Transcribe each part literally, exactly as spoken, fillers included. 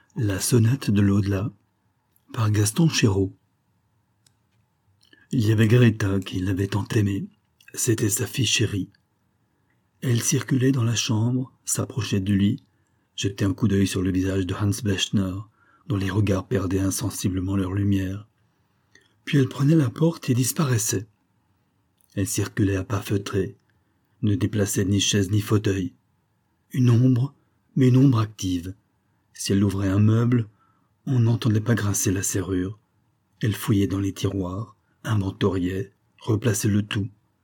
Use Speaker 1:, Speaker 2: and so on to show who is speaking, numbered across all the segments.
Speaker 1: La sonate de l'au-delà par Gaston Chéreau. Il y avait Greta qui l'avait tant aimé. C'était sa fille chérie. Elle circulait dans la chambre, s'approchait du lit, jetait un coup d'œil sur le visage de Hans Bechner, dont les regards perdaient insensiblement leur lumière. Puis elle prenait la porte et disparaissait. Elle circulait à pas feutrés, ne déplaçait ni chaise ni fauteuil. Une ombre, mais une ombre active. Si elle ouvrait un meuble, on n'entendait pas grincer la serrure. Elle fouillait dans les tiroirs, inventoriait, replaçait le tout.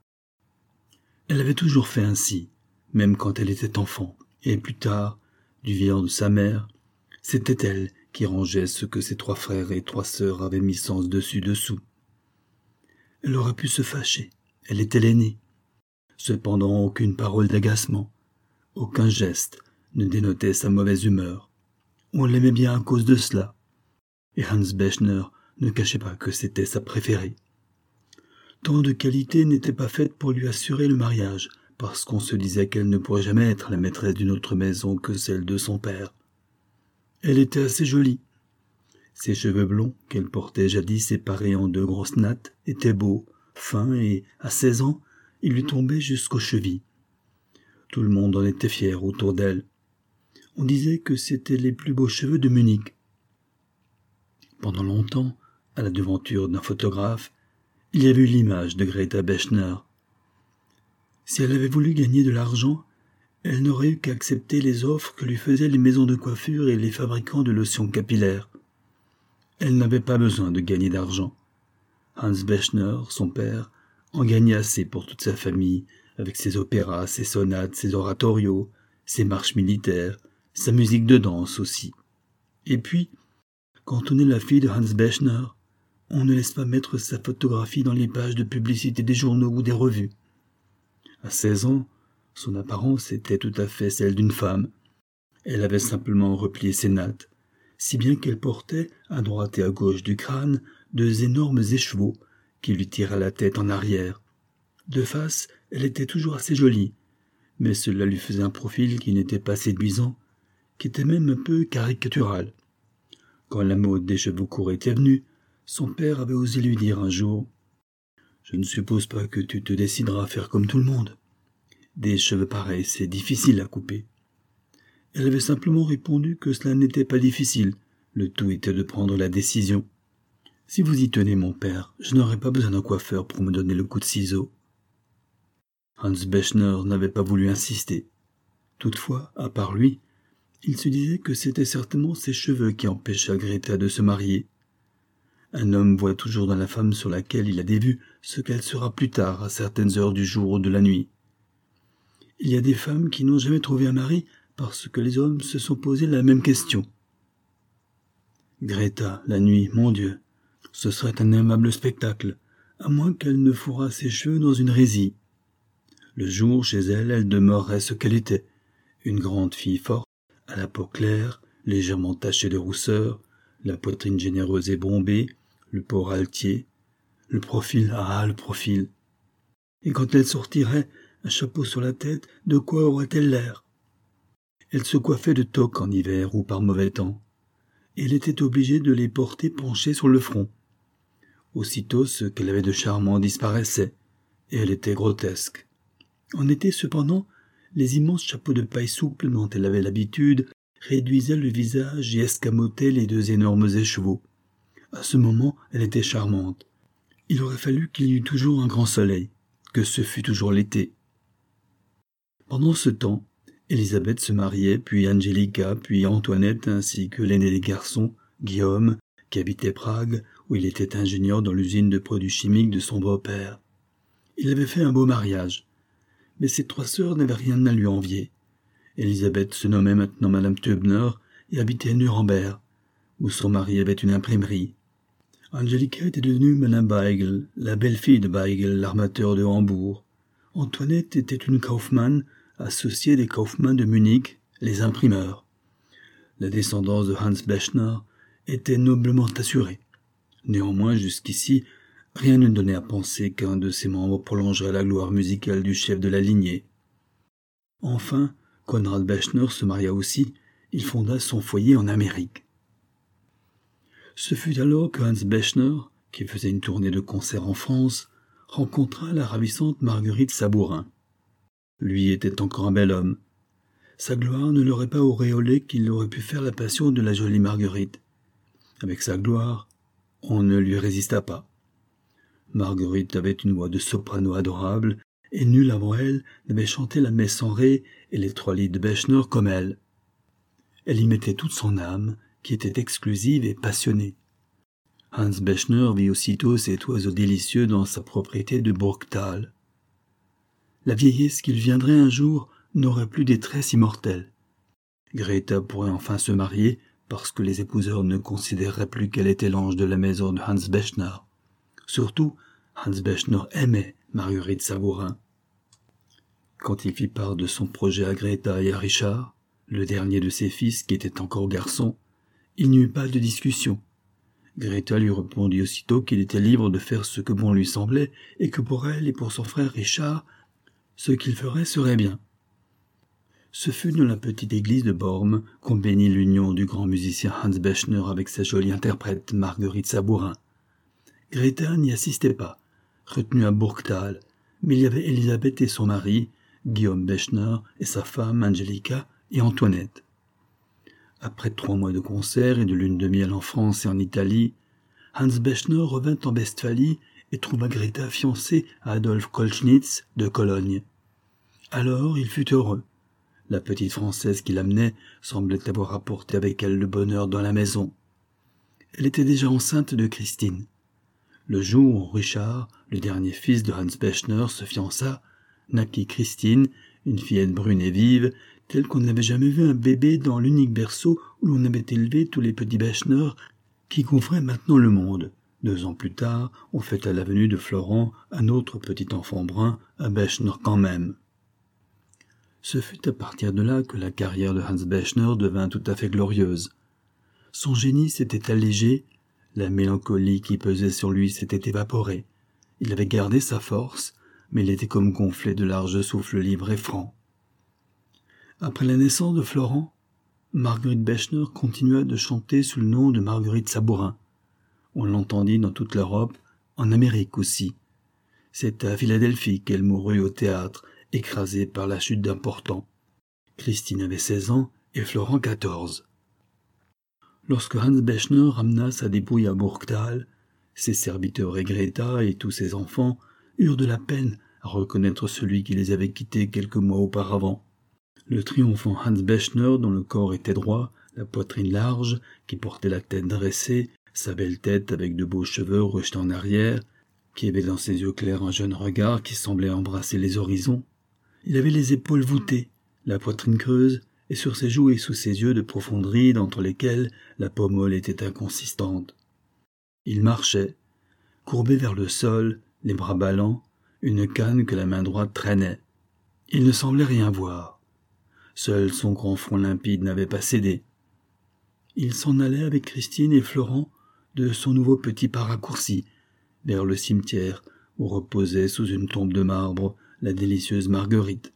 Speaker 1: Elle avait toujours fait ainsi, même quand elle était enfant, et plus tard, du vivant de sa mère, c'était elle qui rangeait ce que ses trois frères et trois sœurs avaient mis sens dessus-dessous. Elle aurait pu se fâcher, elle était l'aînée. Cependant, aucune parole d'agacement, aucun geste ne dénotait sa mauvaise humeur. On l'aimait bien à cause de cela, et Hans Bechner ne cachait pas que c'était sa préférée. Tant de qualités n'étaient pas faites pour lui assurer le mariage, parce qu'on se disait qu'elle ne pourrait jamais être la maîtresse d'une autre maison que celle de son père. Elle était assez jolie. Ses cheveux blonds, qu'elle portait jadis séparés en deux grosses nattes, étaient beaux, fins, et, à seize ans, ils lui tombaient jusqu'aux chevilles. Tout le monde en était fier autour d'elle. On disait que c'étaient les plus beaux cheveux de Munich. Pendant longtemps, à la devanture d'un photographe, il y avait eu l'image de Greta Bechner. Si elle avait voulu gagner de l'argent, elle n'aurait eu qu'à accepter les offres que lui faisaient les maisons de coiffure et les fabricants de lotions capillaires. Elle n'avait pas besoin de gagner d'argent. Hans Bechner, son père, en gagnait assez pour toute sa famille, avec ses opéras, ses sonates, ses oratorios, ses marches militaires, sa musique de danse aussi. Et puis, quand on est la fille de Hans Bechner, on ne laisse pas mettre sa photographie dans les pages de publicité des journaux ou des revues. À seize ans, son apparence était tout à fait celle d'une femme. Elle avait simplement replié ses nattes, si bien qu'elle portait, à droite et à gauche du crâne, deux énormes écheveaux qui lui tiraient la tête en arrière. De face, elle était toujours assez jolie, mais cela lui faisait un profil qui n'était pas séduisant, qui était même un peu caricatural. Quand la mode des cheveux courts était venue, son père avait osé lui dire un jour « Je ne suppose pas que tu te décideras à faire comme tout le monde. Des cheveux pareils, c'est difficile à couper. » Elle avait simplement répondu que cela n'était pas difficile, le tout était de prendre la décision. « Si vous y tenez, mon père, je n'aurai pas besoin d'un coiffeur pour me donner le coup de ciseau. » Hans Bechner n'avait pas voulu insister. Toutefois, à part lui, il se disait que c'était certainement ses cheveux qui empêchaient Greta de se marier. Un homme voit toujours dans la femme sur laquelle il a des vues ce qu'elle sera plus tard à certaines heures du jour ou de la nuit. Il y a des femmes qui n'ont jamais trouvé un mari parce que les hommes se sont posé la même question. Greta, la nuit, mon Dieu, ce serait un aimable spectacle, à moins qu'elle ne fourrât ses cheveux dans une résille. Le jour, chez elle, elle demeurerait ce qu'elle était, une grande fille forte, à la peau claire, légèrement tachée de rousseur, la poitrine généreuse et bombée, le port altier, le profil, ah, le profil. Et quand elle sortirait, un chapeau sur la tête, de quoi aurait-elle l'air? Elle se coiffait de toques en hiver ou par mauvais temps, et elle était obligée de les porter penchées sur le front. Aussitôt, ce qu'elle avait de charmant disparaissait, et elle était grotesque. En été, cependant, les immenses chapeaux de paille souple dont elle avait l'habitude réduisaient le visage et escamotaient les deux énormes écheveaux. À ce moment, elle était charmante. Il aurait fallu qu'il y eût toujours un grand soleil, que ce fût toujours l'été. Pendant ce temps, Élisabeth se mariait, puis Angelica, puis Antoinette, ainsi que l'aîné des garçons, Guillaume, qui habitait Prague, où il était ingénieur dans l'usine de produits chimiques de son beau-père. Il avait fait un beau mariage, mais ses trois sœurs n'avaient rien à lui envier. Élisabeth se nommait maintenant Madame Teubner et habitait Nuremberg, où son mari avait une imprimerie. Angelica était devenue Madame Beigel, la belle-fille de Beigel, l'armateur de Hambourg. Antoinette était une Kaufmann, associée des Kaufmann de Munich, les imprimeurs. La descendance de Hans Bechner était noblement assurée. Néanmoins, jusqu'ici, rien ne donnait à penser qu'un de ses membres prolongerait la gloire musicale du chef de la lignée. Enfin, Konrad Bechner se maria aussi, il fonda son foyer en Amérique. Ce fut alors que Hans Bechner, qui faisait une tournée de concerts en France, rencontra la ravissante Marguerite Sabourin. Lui était encore un bel homme. Sa gloire ne l'aurait pas auréolé qu'il aurait pu faire la passion de la jolie Marguerite. Avec sa gloire, on ne lui résista pas. Marguerite avait une voix de soprano adorable, et nul avant elle n'avait chanté la messe en ré et les trois lits de Bechner comme elle. Elle y mettait toute son âme, qui était exclusive et passionnée. Hans Bechner vit aussitôt cet oiseau délicieux dans sa propriété de Burgthal. La vieillesse qu'il viendrait un jour n'aurait plus des tresses immortelles. Greta pourrait enfin se marier parce que les épouseurs ne considéreraient plus qu'elle était l'ange de la maison de Hans Bechner. Surtout, Hans Bechner aimait Marguerite Sabourin. Quand il fit part de son projet à Greta et à Richard, le dernier de ses fils qui était encore garçon, il n'y eut pas de discussion. Greta lui répondit aussitôt qu'il était libre de faire ce que bon lui semblait et que pour elle et pour son frère Richard, ce qu'il ferait serait bien. Ce fut dans la petite église de Bormes qu'on bénit l'union du grand musicien Hans Bechner avec sa jolie interprète Marguerite Sabourin. Greta n'y assistait pas, retenue à Burgthal, mais il y avait Elisabeth et son mari, Guillaume Bechner, et sa femme Angelica et Antoinette. Après trois mois de concerts et de lune de miel en France et en Italie, Hans Bechner revint en Westphalie et trouva Greta fiancée à Adolphe Kolchnitz de Cologne. Alors il fut heureux. La petite Française qui l'amenait semblait avoir apporté avec elle le bonheur dans la maison. Elle était déjà enceinte de Christine. Le jour où Richard, le dernier fils de Hans Bechner, se fiança, naquit Christine, une fillette brune et vive, telle qu'on n'avait jamais vu un bébé dans l'unique berceau où l'on avait élevé tous les petits Bechner qui couvraient maintenant le monde. Deux ans plus tard, on fêta la venue de Florent, un autre petit enfant brun, un Bechner quand même. Ce fut à partir de là que la carrière de Hans Bechner devint tout à fait glorieuse. Son génie s'était allégé, la mélancolie qui pesait sur lui s'était évaporée. Il avait gardé sa force, mais il était comme gonflé de larges souffles libres et francs. Après la naissance de Florent, Marguerite Bechner continua de chanter sous le nom de Marguerite Sabourin. On l'entendit dans toute l'Europe, en Amérique aussi. C'est à Philadelphie qu'elle mourut au théâtre, écrasée par la chute d'un portant. Christine avait seize ans et Florent quatorze. Lorsque Hans Bechner ramena sa dépouille à Burgthal, ses serviteurs et Greta et tous ses enfants eurent de la peine à reconnaître celui qui les avait quittés quelques mois auparavant. Le triomphant Hans Bechner, dont le corps était droit, la poitrine large, qui portait la tête dressée, sa belle tête avec de beaux cheveux rejetés en arrière, qui avait dans ses yeux clairs un jeune regard qui semblait embrasser les horizons. Il avait les épaules voûtées, la poitrine creuse, et sur ses joues et sous ses yeux de profondes rides entre lesquelles la peau molle était inconsistante. Il marchait, courbé vers le sol, les bras ballants, une canne que la main droite traînait. Il ne semblait rien voir. Seul son grand front limpide n'avait pas cédé. Il s'en allait avec Christine et Florent de son nouveau petit pas raccourci, vers le cimetière où reposait sous une tombe de marbre la délicieuse Marguerite.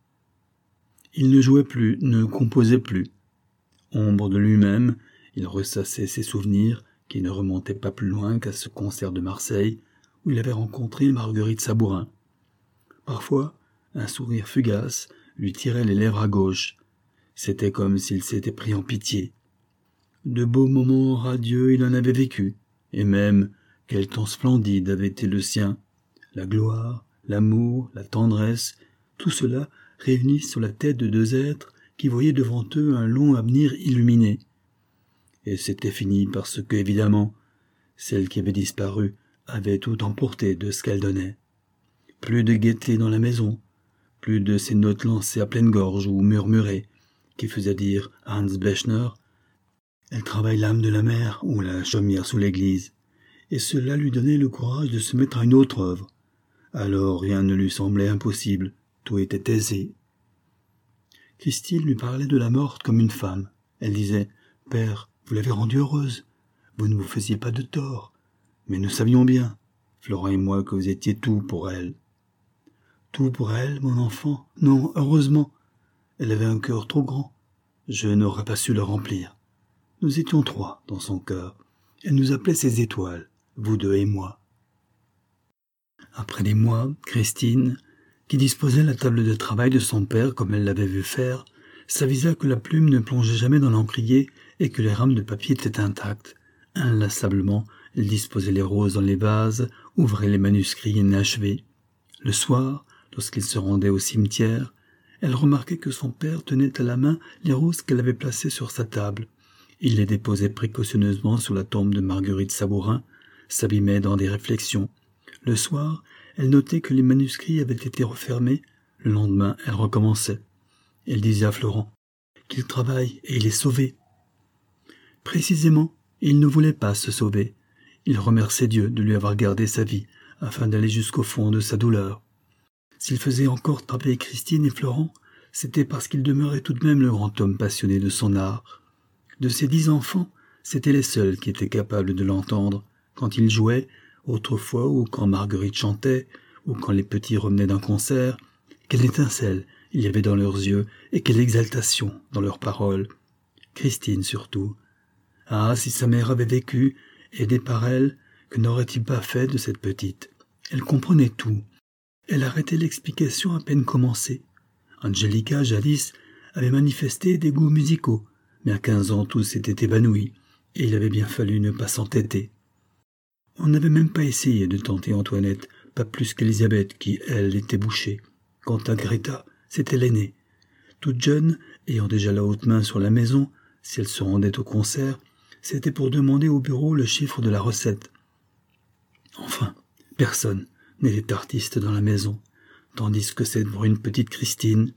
Speaker 1: Il ne jouait plus, ne composait plus. Ombre de lui-même, il ressassait ses souvenirs qui ne remontaient pas plus loin qu'à ce concert de Marseille où il avait rencontré Marguerite Sabourin. Parfois, un sourire fugace lui tirait les lèvres à gauche. C'était comme s'il s'était pris en pitié. De beaux moments radieux il en avait vécu, et même quel temps splendide avait été le sien. La gloire, l'amour, la tendresse, tout cela réuni sur la tête de deux êtres qui voyaient devant eux un long avenir illuminé. Et c'était fini parce que, évidemment, celle qui avait disparu avait tout emporté de ce qu'elle donnait. Plus de gaieté dans la maison, plus de ces notes lancées à pleine gorge ou murmurées, qui faisaient dire à Hans Bechner « Elle travaille l'âme de la mer » ou la chaumière sous l'église, et cela lui donnait le courage de se mettre à une autre œuvre. Alors rien ne lui semblait impossible, tout était aisé. Christine lui parlait de la morte comme une femme. Elle disait « Père, vous l'avez rendue heureuse, vous ne vous faisiez pas de tort, mais nous savions bien, Florent et moi, que vous étiez tout pour elle. » Tout pour elle, mon enfant? Non, heureusement. Elle avait un cœur trop grand. Je n'aurais pas su le remplir. Nous étions trois dans son cœur, Elle nous appelait ses étoiles, vous deux et moi. Après des mois, Christine, qui disposait la table de travail de son père comme elle l'avait vu faire, s'avisa que la plume ne plongeait jamais dans l'encrier et que les rames de papier étaient intactes. Inlassablement, elle disposait les roses dans les vases, ouvrait les manuscrits inachevés. Le soir, lorsqu'il se rendait au cimetière, elle remarquait que son père tenait à la main les roses qu'elle avait placées sur sa table. Il les déposait précautionneusement sur la tombe de Marguerite Sabourin, s'abîmait dans des réflexions. Le soir, elle notait que les manuscrits avaient été refermés. Le lendemain, elle recommençait. Elle disait à Florent qu'il travaille et il est sauvé. Précisément, il ne voulait pas se sauver. Il remerciait Dieu de lui avoir gardé sa vie, afin d'aller jusqu'au fond de sa douleur. S'il faisait encore travailler Christine et Florent, c'était parce qu'il demeurait tout de même le grand homme passionné de son art. De ses dix enfants, c'étaient les seuls qui étaient capables de l'entendre, quand il jouait, autrefois ou quand Marguerite chantait, ou quand les petits revenaient d'un concert. Quelle étincelle il y avait dans leurs yeux, et quelle exaltation dans leurs paroles. Christine surtout. Ah, si sa mère avait vécu, aidée par elle, que n'aurait-il pas fait de cette petite? Elle comprenait tout. Elle arrêtait l'explication à peine commencée. Angelica, jadis, avait manifesté des goûts musicaux, mais à quinze ans tout s'était évanoui, et il avait bien fallu ne pas s'entêter. On n'avait même pas essayé de tenter Antoinette, pas plus qu'Élisabeth, qui, elle, était bouchée. Quant à Greta, c'était l'aînée. Toute jeune, ayant déjà la haute main sur la maison, si elle se rendait au concert, c'était pour demander au bureau le chiffre de la recette. Enfin, personne n'était artiste dans la maison, tandis que cette brune petite Christine.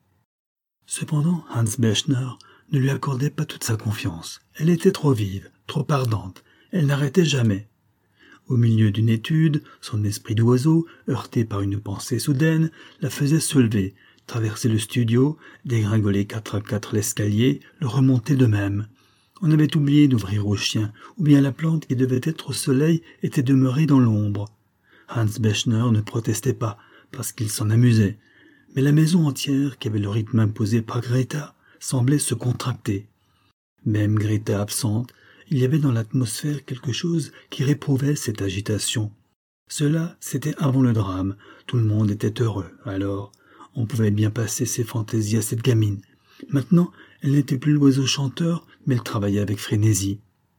Speaker 1: Cependant, Hans Bechner ne lui accordait pas toute sa confiance. Elle était trop vive, trop ardente, elle n'arrêtait jamais. Au milieu d'une étude, son esprit d'oiseau, heurté par une pensée soudaine, la faisait se lever, traverser le studio, dégringoler quatre à quatre l'escalier, le remonter de même. On avait oublié d'ouvrir au chien, ou bien la plante qui devait être au soleil était demeurée dans l'ombre. Hans Bechner ne protestait pas, parce qu'il s'en amusait, mais la maison entière, qui avait le rythme imposé par Greta, semblait se contracter. Même Greta absente, il y avait dans l'atmosphère quelque chose qui réprouvait cette agitation. Cela, c'était avant le drame, tout le monde était heureux, alors on pouvait bien passer ses fantaisies à cette gamine. Maintenant, elle n'était plus l'oiseau chanteur, mais elle travaillait avec frénésie.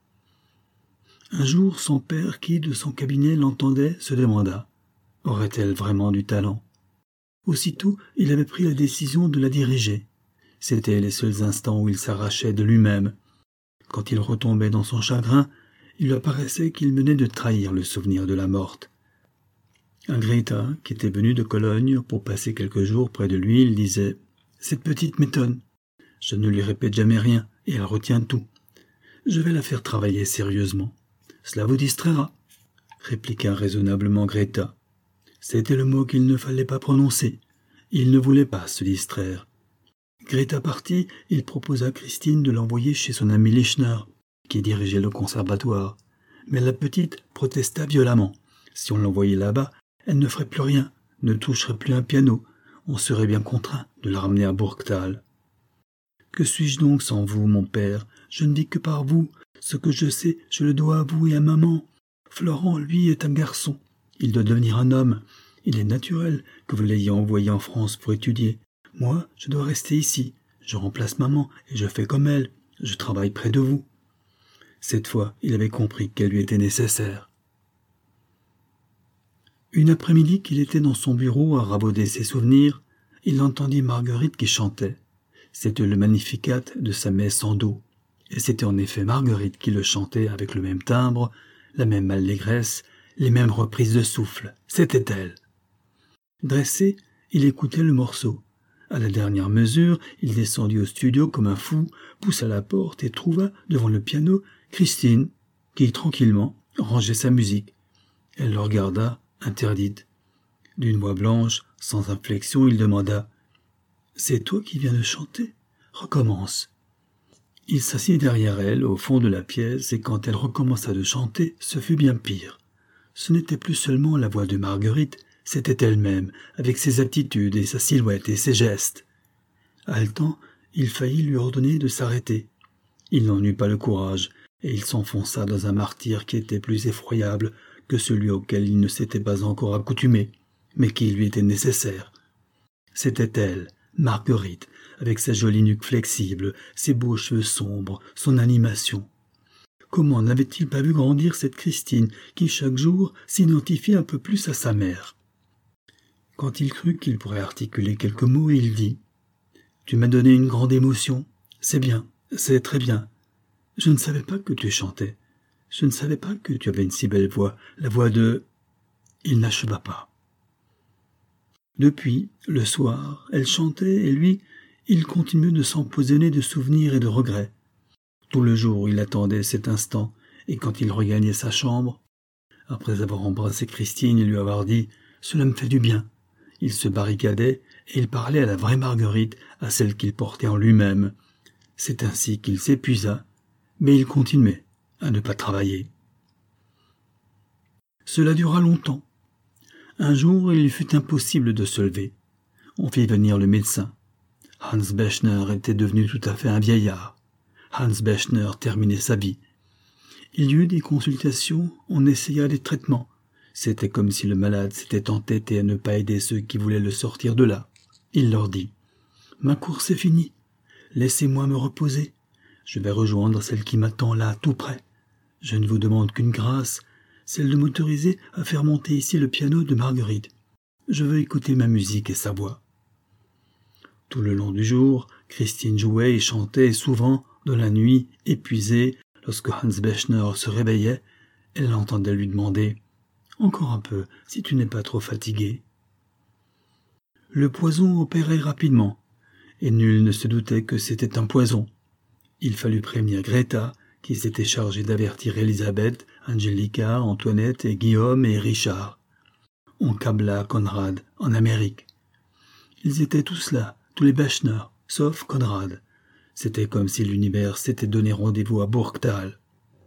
Speaker 1: Un jour, son père, qui, de son cabinet, l'entendait, se demanda « Aurait-elle vraiment du talent ?» Aussitôt, il avait pris la décision de la diriger. C'étaient les seuls instants où il s'arrachait de lui-même. Quand il retombait dans son chagrin, il lui apparaissait qu'il venait de trahir le souvenir de la morte. À Greta, qui était venue de Cologne pour passer quelques jours près de lui, il disait « Cette petite m'étonne. Je ne lui répète jamais rien, et elle retient tout. Je vais la faire travailler sérieusement. Cela vous distraira, » répliqua raisonnablement Greta. C'était le mot qu'il ne fallait pas prononcer. Il ne voulait pas se distraire. Greta partie, il proposa à Christine de l'envoyer chez son ami Lichner, qui dirigeait le conservatoire. Mais la petite protesta violemment. Si on l'envoyait là-bas, elle ne ferait plus rien, ne toucherait plus un piano. On serait bien contraint de la ramener à Burgthal. « Que suis-je donc sans vous, mon père? Je ne vis que par vous. Ce que je sais, je le dois à vous et à maman. Florent, lui, est un garçon. Il doit devenir un homme. Il est naturel que vous l'ayez envoyé en France pour étudier. Moi, je dois rester ici. Je remplace maman et je fais comme elle. Je travaille près de vous. » Cette fois, il avait compris qu'elle lui était nécessaire. Une après-midi qu'il était dans son bureau à rabauder ses souvenirs, il entendit Marguerite qui chantait. C'était le Magnificat de sa messe en do. Et c'était en effet Marguerite qui le chantait avec le même timbre, la même allégresse, les mêmes reprises de souffle. C'était elle. Dressé, il écoutait le morceau. À la dernière mesure, il descendit au studio comme un fou, poussa la porte et trouva, devant le piano, Christine, qui, tranquillement, rangeait sa musique. Elle le regarda, interdite. D'une voix blanche, sans inflexion, il demanda « C'est toi qui viens de chanter? Recommence. » Il s'assit derrière elle, au fond de la pièce, et quand elle recommença de chanter, ce fut bien pire. Ce n'était plus seulement la voix de Marguerite, c'était elle-même, avec ses attitudes et sa silhouette et ses gestes. Haletant, il faillit lui ordonner de s'arrêter. Il n'en eut pas le courage, et il s'enfonça dans un martyre qui était plus effroyable que celui auquel il ne s'était pas encore accoutumé, mais qui lui était nécessaire. C'était elle, Marguerite, avec sa jolie nuque flexible, ses beaux cheveux sombres, son animation. Comment n'avait-il pas vu grandir cette Christine qui, chaque jour, s'identifiait un peu plus à sa mère? Quand il crut qu'il pourrait articuler quelques mots, il dit « Tu m'as donné une grande émotion. C'est bien, c'est très bien. Je ne savais pas que tu chantais. Je ne savais pas que tu avais une si belle voix, la voix de... » Il n'acheva pas. Depuis, le soir, elle chantait et lui, il continuait de s'empoisonner de souvenirs et de regrets. Tout le jour, il attendait cet instant, et quand il regagnait sa chambre, après avoir embrassé Christine et lui avoir dit « Cela me fait du bien », il se barricadait et il parlait à la vraie Marguerite, à celle qu'il portait en lui-même. C'est ainsi qu'il s'épuisa, mais il continuait à ne pas travailler. Cela dura longtemps. Un jour, il lui fut impossible de se lever. On fit venir le médecin. Hans Bechner était devenu tout à fait un vieillard. Hans Bechner terminait sa vie. Il y eut des consultations, on essaya des traitements. C'était comme si le malade s'était entêté à ne pas aider ceux qui voulaient le sortir de là. Il leur dit « Ma course est finie. Laissez-moi me reposer. Je vais rejoindre celle qui m'attend là, tout près. Je ne vous demande qu'une grâce, celle de m'autoriser à faire monter ici le piano de Marguerite. Je veux écouter ma musique et sa voix. » Tout le long du jour, Christine jouait et chantait, et souvent, dans la nuit, épuisée, lorsque Hans Bechner se réveillait, elle l'entendait lui demander « Encore un peu, si tu n'es pas trop fatigué. » Le poison opérait rapidement, et nul ne se doutait que c'était un poison. Il fallut prévenir Greta, qui s'était chargée d'avertir Elisabeth, Angelica, Antoinette et Guillaume et Richard. On câbla Conrad en Amérique. Ils étaient tous là, tous les Bechner, sauf Conrad. C'était comme si l'univers s'était donné rendez-vous à Burgthal.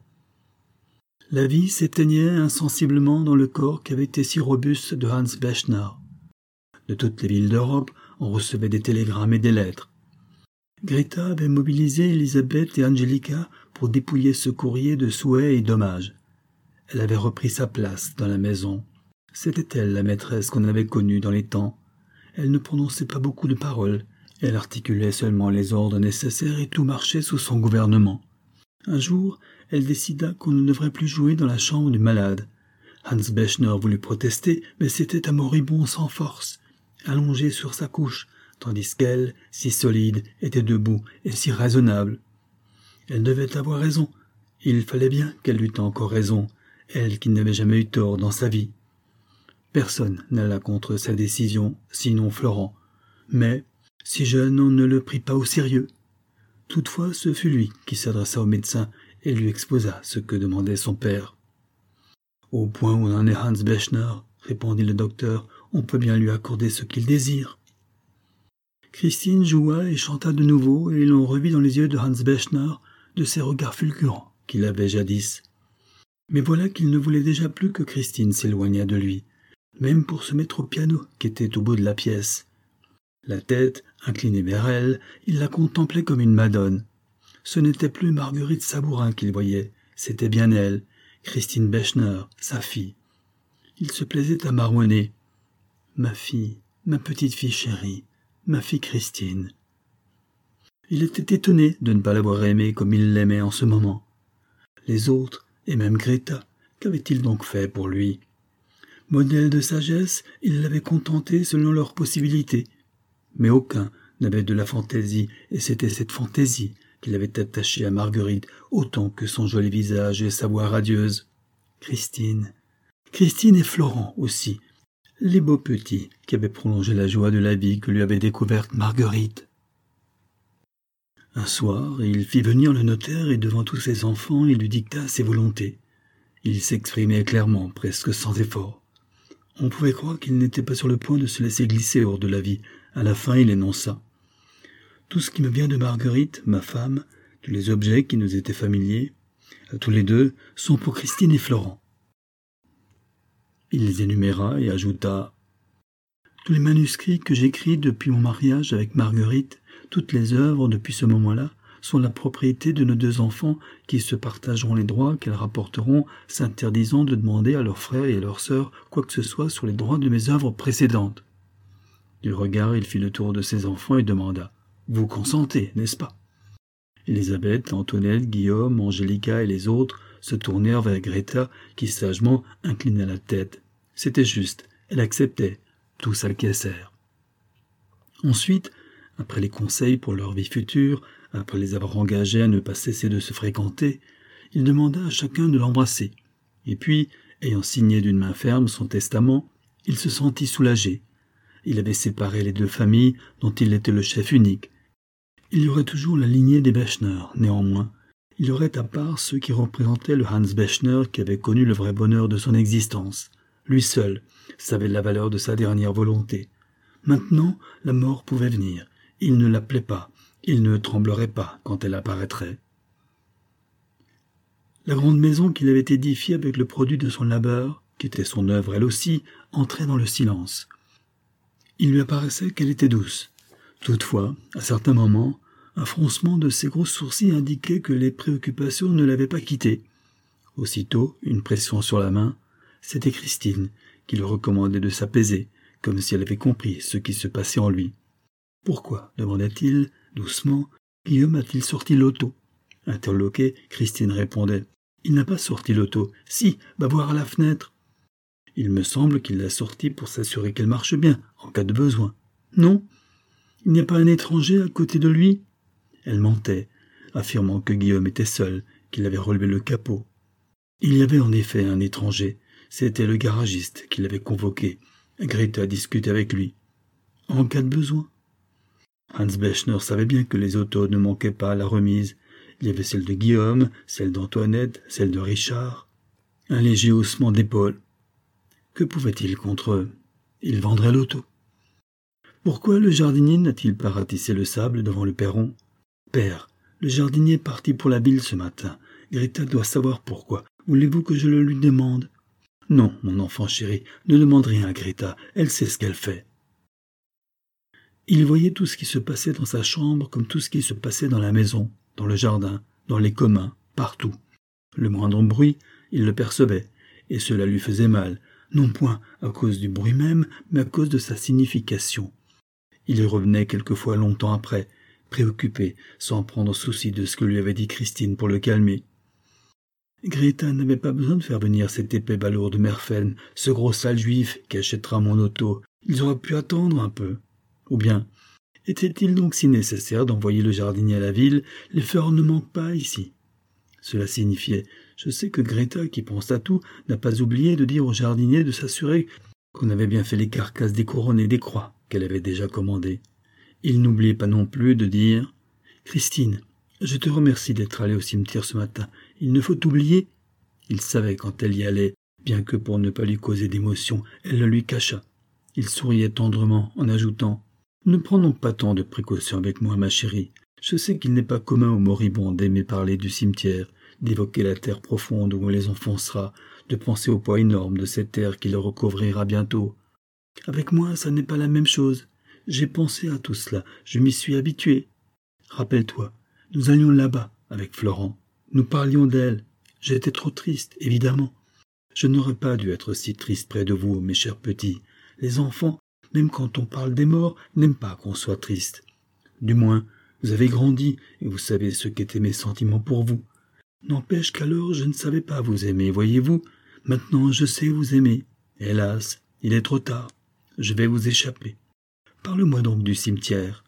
Speaker 1: La vie s'éteignait insensiblement dans le corps qui avait été si robuste de Hans Bechner. De toutes les villes d'Europe, on recevait des télégrammes et des lettres. Greta avait mobilisé Elisabeth et Angelica pour dépouiller ce courrier de souhaits et d'hommages. Elle avait repris sa place dans la maison. C'était elle la maîtresse qu'on avait connue dans les temps. Elle ne prononçait pas beaucoup de paroles. Elle articulait seulement les ordres nécessaires et tout marchait sous son gouvernement. Un jour, elle décida qu'on ne devrait plus jouer dans la chambre du malade. Hans Bechner voulut protester, mais c'était un moribond sans force, allongé sur sa couche, tandis qu'elle, si solide, était debout et si raisonnable. Elle devait avoir raison. Il fallait bien qu'elle eût encore raison, elle qui n'avait jamais eu tort dans sa vie. Personne n'alla contre sa décision, sinon Florent. Mais, si jeune, on ne le prit pas au sérieux. Toutefois, ce fut lui qui s'adressa au médecin et lui exposa ce que demandait son père. « Au point où en est Hans Bechner, répondit le docteur, on peut bien lui accorder ce qu'il désire. » Christine joua et chanta de nouveau, et l'on revit dans les yeux de Hans Bechner de ces regards fulgurants qu'il avait jadis. Mais voilà qu'il ne voulait déjà plus que Christine s'éloignât de lui, même pour se mettre au piano qui était au bout de la pièce. La tête inclinée vers elle, il la contemplait comme une madone. Ce n'était plus Marguerite Sabourin qu'il voyait, c'était bien elle, Christine Bechner, sa fille. Il se plaisait à marmonner. « Ma fille, ma petite fille chérie, ma fille Christine. » Il était étonné de ne pas l'avoir aimée comme il l'aimait en ce moment. Les autres, et même Greta, qu'avaient-ils donc fait pour lui? Modèle de sagesse, ils l'avaient contenté selon leurs possibilités. Mais aucun n'avait de la fantaisie, et c'était cette fantaisie qu'il avait attachée à Marguerite autant que son joli visage et sa voix radieuse. Christine, Christine et Florent aussi, les beaux petits qui avaient prolongé la joie de la vie que lui avait découverte Marguerite. Un soir, il fit venir le notaire et devant tous ses enfants, il lui dicta ses volontés. Il s'exprimait clairement, presque sans effort. On pouvait croire qu'il n'était pas sur le point de se laisser glisser hors de la vie. À la fin, il énonça. Tout ce qui me vient de Marguerite, ma femme, tous les objets qui nous étaient familiers, à tous les deux, sont pour Christine et Florent. Il les énuméra et ajouta « Tous les manuscrits que j'écris depuis mon mariage avec Marguerite, toutes les œuvres depuis ce moment-là, sont la propriété de nos deux enfants qui se partageront les droits qu'elles rapporteront, s'interdisant de demander à leurs frères et à leurs sœurs quoi que ce soit sur les droits de mes œuvres précédentes. » Du regard, il fit le tour de ses enfants et demanda « Vous consentez, n'est-ce pas ?» Élisabeth, Antoinette, Guillaume, Angélica et les autres se tournèrent vers Greta qui sagement inclina la tête. C'était juste, elle acceptait, tous acquiescèrent. Ensuite, après les conseils pour leur vie future, après les avoir engagés à ne pas cesser de se fréquenter, il demanda à chacun de l'embrasser. Et puis, ayant signé d'une main ferme son testament, il se sentit soulagé. Il avait séparé les deux familles dont il était le chef unique. Il y aurait toujours la lignée des Bechner, néanmoins. Il y aurait à part ceux qui représentaient le Hans Bechner qui avait connu le vrai bonheur de son existence. Lui seul savait la valeur de sa dernière volonté. Maintenant, la mort pouvait venir. Il ne l'appelait pas, il ne tremblerait pas quand elle apparaîtrait. La grande maison qu'il avait édifiée avec le produit de son labeur, qui était son œuvre elle aussi, entrait dans le silence. Il lui apparaissait qu'elle était douce. Toutefois, à certains moments, un froncement de ses gros sourcils indiquait que les préoccupations ne l'avaient pas quitté. Aussitôt, une pression sur la main, c'était Christine qui le recommandait de s'apaiser, comme si elle avait compris ce qui se passait en lui. « Pourquoi » demanda-t-il, doucement, « Guillaume a-t-il sorti l'auto » Interloqué, Christine répondait « Il n'a pas sorti l'auto. Si, va voir à la fenêtre. »« Il me semble qu'il l'a sortie pour s'assurer qu'elle marche bien, en cas de besoin. »« Non ? Il n'y a pas un étranger à côté de lui ?» Elle mentait, affirmant que Guillaume était seul, qu'il avait relevé le capot. Il y avait en effet un étranger. C'était le garagiste qui l'avait convoqué. Greta discutait avec lui. En cas de besoin. Hans Bechner savait bien que les autos ne manquaient pas à la remise. Il y avait celle de Guillaume, celle d'Antoinette, celle de Richard. Un léger haussement d'épaule. Que pouvait-il contre eux? Il vendrait l'auto. Pourquoi le jardinier n'a-t-il pas ratissé le sable devant le perron? Père, le jardinier est parti pour la ville ce matin. Greta doit savoir pourquoi. Voulez-vous que je le lui demande? Non, mon enfant chéri, ne demande rien à Greta. Elle sait ce qu'elle fait. Il voyait tout ce qui se passait dans sa chambre comme tout ce qui se passait dans la maison, dans le jardin, dans les communs, partout. Le moindre bruit, il le percevait, et cela lui faisait mal, non point à cause du bruit même, mais à cause de sa signification. Il y revenait quelquefois longtemps après, préoccupé, sans prendre souci de ce que lui avait dit Christine pour le calmer. Greta n'avait pas besoin de faire venir cet épais balourd de Merfen, ce gros sale juif qui achètera mon auto. Ils auraient pu attendre un peu. Ou bien, était-il donc si nécessaire d'envoyer le jardinier à la ville? Les fleurs ne manquent pas ici. Cela signifiait, je sais que Greta, qui pense à tout, n'a pas oublié de dire au jardinier de s'assurer qu'on avait bien fait les carcasses des couronnes et des croix qu'elle avait déjà commandées. Il n'oubliait pas non plus de dire « Christine, je te remercie d'être allée au cimetière ce matin. Il ne faut oublier. » Il savait quand elle y allait, bien que pour ne pas lui causer d'émotion, elle le lui cacha. Il souriait tendrement en ajoutant « Ne prends donc pas tant de précautions avec moi, ma chérie. Je sais qu'il n'est pas commun aux moribonds d'aimer parler du cimetière, d'évoquer la terre profonde où on les enfoncera, de penser au poids énorme de cette terre qui les recouvrira bientôt. Avec moi, ça n'est pas la même chose. J'ai pensé à tout cela, je m'y suis habitué. Rappelle-toi, nous allions là-bas avec Florent. Nous parlions d'elle. J'étais trop triste, évidemment. Je n'aurais pas dû être si triste près de vous, mes chers petits. Les enfants, même quand on parle des morts, n'aiment pas qu'on soit triste. Du moins, vous avez grandi et vous savez ce qu'étaient mes sentiments pour vous. N'empêche qu'alors je ne savais pas vous aimer, voyez-vous. Maintenant je sais vous aimer. Hélas, il est trop tard. Je vais vous échapper. Parle-moi donc du cimetière.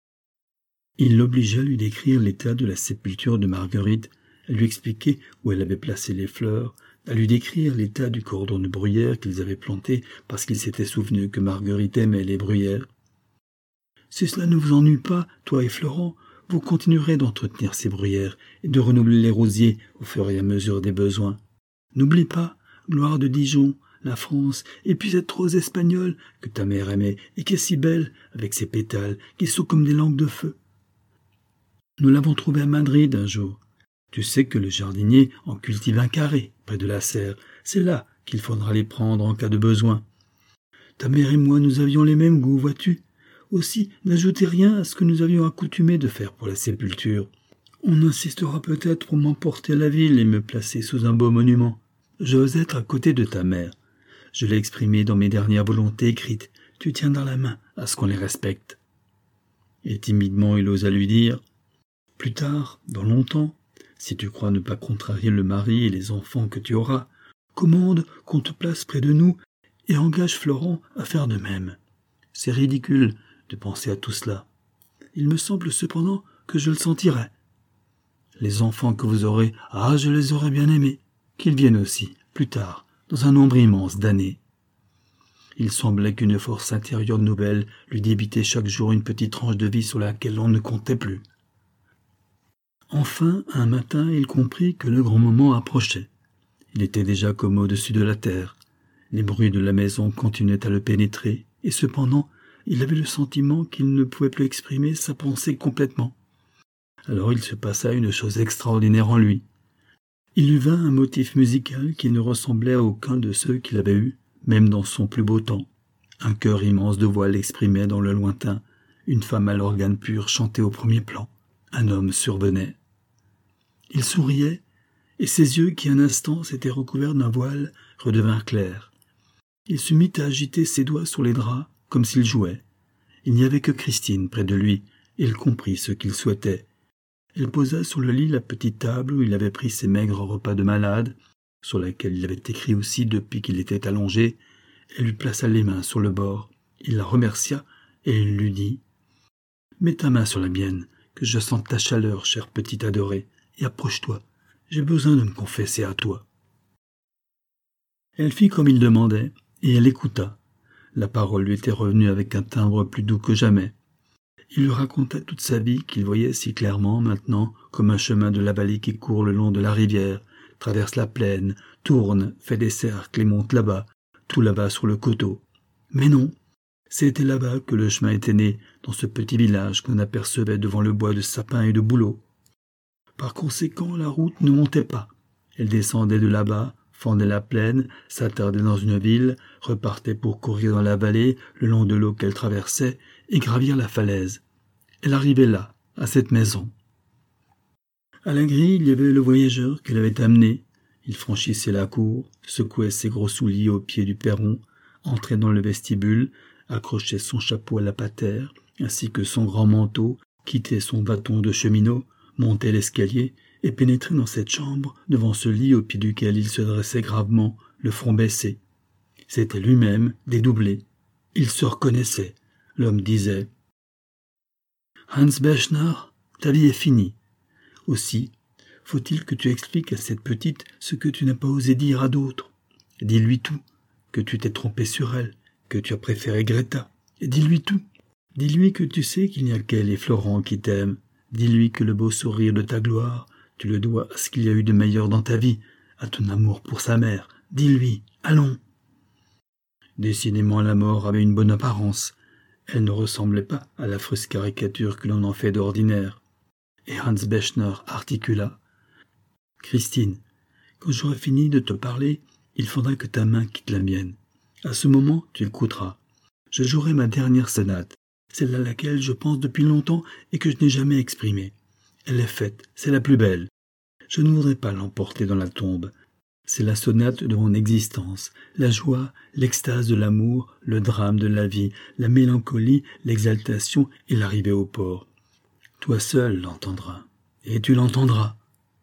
Speaker 1: Il l'obligea à lui décrire l'état de la sépulture de Marguerite, à lui expliquer où elle avait placé les fleurs, à lui décrire l'état du cordon de bruyère qu'ils avaient planté parce qu'ils s'étaient souvenus que Marguerite aimait les bruyères. Si cela ne vous ennuie pas, toi et Florent, vous continuerez d'entretenir ces bruyères et de renouveler les rosiers au fur et à mesure des besoins. N'oublie pas, gloire de Dijon, la France, et puis cette rose espagnole que ta mère aimait et qui est si belle, avec ses pétales qui sont comme des langues de feu. Nous l'avons trouvée à Madrid un jour. Tu sais que le jardinier en cultive un carré près de la serre. C'est là qu'il faudra les prendre en cas de besoin. Ta mère et moi, nous avions les mêmes goûts, vois-tu. Aussi, n'ajoutez rien à ce que nous avions accoutumé de faire pour la sépulture. On insistera peut-être pour m'emporter à la ville et me placer sous un beau monument. Je veux être à côté de ta mère. Je l'ai exprimé dans mes dernières volontés écrites. Tu tiendras la main à ce qu'on les respecte. » Et timidement il osa lui dire « Plus tard, dans longtemps, si tu crois ne pas contrarier le mari et les enfants que tu auras, commande qu'on te place près de nous et engage Florent à faire de même. C'est ridicule de penser à tout cela. Il me semble cependant que je le sentirai. Les enfants que vous aurez, ah, je les aurais bien aimés, qu'ils viennent aussi, plus tard, dans un nombre immense d'années. » Il semblait qu'une force intérieure nouvelle lui débitait chaque jour une petite tranche de vie sur laquelle on ne comptait plus. Enfin, un matin, il comprit que le grand moment approchait. Il était déjà comme au-dessus de la terre. Les bruits de la maison continuaient à le pénétrer, et cependant, il avait le sentiment qu'il ne pouvait plus exprimer sa pensée complètement. Alors il se passa une chose extraordinaire en lui. Il lui vint un motif musical qui ne ressemblait à aucun de ceux qu'il avait eus, même dans son plus beau temps. Un chœur immense de voix l'exprimait dans le lointain, une femme à l'organe pur chantait au premier plan, un homme survenait. Il souriait, et ses yeux, qui un instant s'étaient recouverts d'un voile, redevinrent clairs. Il se mit à agiter ses doigts sur les draps, comme s'il jouait. Il n'y avait que Christine près de lui, et il comprit ce qu'il souhaitait. Elle posa sur le lit la petite table où il avait pris ses maigres repas de malade, sur laquelle il avait écrit aussi depuis qu'il était allongé. Elle lui plaça les mains sur le bord. Il la remercia et il lui dit « Mets ta main sur la mienne, que je sente ta chaleur, chère petite adorée, et approche-toi. J'ai besoin de me confesser à toi. » Elle fit comme il demandait, et elle écouta. La parole lui était revenue avec un timbre plus doux que jamais. Il lui raconta toute sa vie qu'il voyait si clairement maintenant, comme un chemin de la vallée qui court le long de la rivière, traverse la plaine, tourne, fait des cercles et monte là-bas, tout là-bas sur le coteau. Mais non, c'était là-bas que le chemin était né, dans ce petit village qu'on apercevait devant le bois de sapins et de bouleaux. Par conséquent, la route ne montait pas. Elle descendait de là-bas, fendait la plaine, s'attardait dans une ville, repartait pour courir dans la vallée, le long de l'eau qu'elle traversait, et gravir la falaise. Elle arrivait là, à cette maison. À la grille, il y avait le voyageur qu'elle avait amené. Il franchissait la cour, secouait ses gros souliers au pied du perron, entrait dans le vestibule, accrochait son chapeau à la patère, ainsi que son grand manteau, quittait son bâton de cheminot, montait l'escalier et pénétrait dans cette chambre, devant ce lit au pied duquel il se dressait gravement, le front baissé. C'était lui-même, dédoublé. Il se reconnaissait. L'homme disait « Hans Bechner, ta vie est finie. Aussi, faut-il que tu expliques à cette petite ce que tu n'as pas osé dire à d'autres. Dis-lui tout, que tu t'es trompé sur elle, que tu as préféré Greta. Et dis-lui tout. Dis-lui que tu sais qu'il n'y a qu'elle et Florent qui t'aiment. Dis-lui que le beau sourire de ta gloire, tu le dois à ce qu'il y a eu de meilleur dans ta vie, à ton amour pour sa mère. Dis-lui, allons. » Décidément, la mort avait une bonne apparence. Elle ne ressemblait pas à l'affreuse caricature que l'on en fait d'ordinaire. Et Hans Bechner articula « Christine, quand j'aurai fini de te parler, il faudra que ta main quitte la mienne. À ce moment, tu écouteras. Je jouerai ma dernière sonate, celle à laquelle je pense depuis longtemps et que je n'ai jamais exprimée. Elle est faite, c'est la plus belle. Je ne voudrais pas l'emporter dans la tombe. C'est la sonate de mon existence, la joie, l'extase de l'amour, le drame de la vie, la mélancolie, l'exaltation et l'arrivée au port. Toi seul l'entendras, et tu l'entendras. »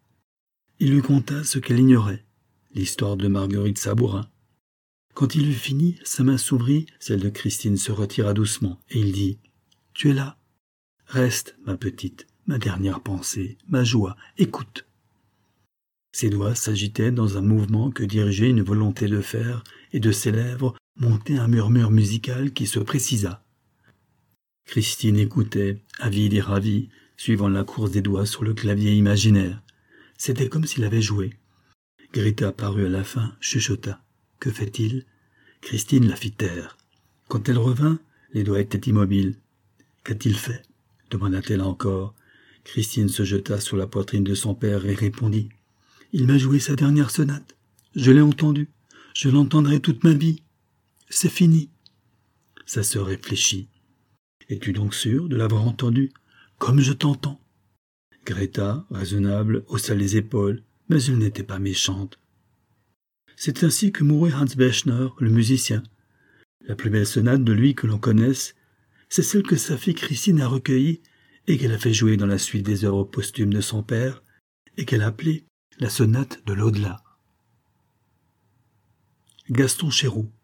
Speaker 1: Il lui conta ce qu'elle ignorait, l'histoire de Marguerite Sabourin. Quand il eut fini, sa main s'ouvrit, celle de Christine se retira doucement, et il dit « Tu es là. Reste, ma petite, ma dernière pensée, ma joie, écoute. » Ses doigts s'agitaient dans un mouvement que dirigeait une volonté de faire, et de ses lèvres montait un murmure musical qui se précisa. Christine écoutait, avide et ravie, suivant la course des doigts sur le clavier imaginaire. C'était comme s'il avait joué. Greta parut à la fin, chuchota. « Que fait-il » Christine la fit taire. Quand elle revint, les doigts étaient immobiles. « Qu'a-t-il fait » demanda-t-elle encore. Christine se jeta sur la poitrine de son père et répondit. « Il m'a joué sa dernière sonate. Je l'ai entendue. Je l'entendrai toute ma vie. C'est fini. » Sa sœur réfléchit. « Es-tu donc sûre de l'avoir entendu ? Comme je t'entends. » Greta, raisonnable, haussa les épaules, mais elle n'était pas méchante. C'est ainsi que mourut Hans Bechner, le musicien. La plus belle sonate de lui que l'on connaisse, c'est celle que sa fille Christine a recueillie et qu'elle a fait jouer dans la suite des œuvres posthumes de son père et qu'elle a appelée la sonate de l'au-delà. Gaston Chéroux.